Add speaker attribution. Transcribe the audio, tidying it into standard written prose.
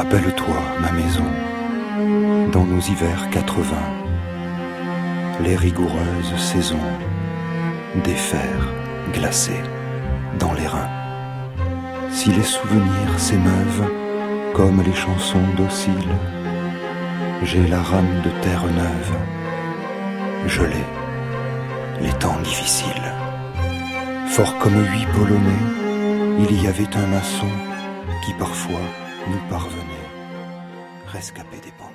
Speaker 1: Rappelle-toi ma maison, dans nos hivers 80, les rigoureuses saisons, des fers glacés dans les reins. Si les souvenirs s'émeuvent comme les chansons dociles, j'ai la rame de terre neuve, gelée, les temps difficiles. Fort comme 8 Polonais, il y avait un maçon qui parfois nous parvenait, rescapé des pans.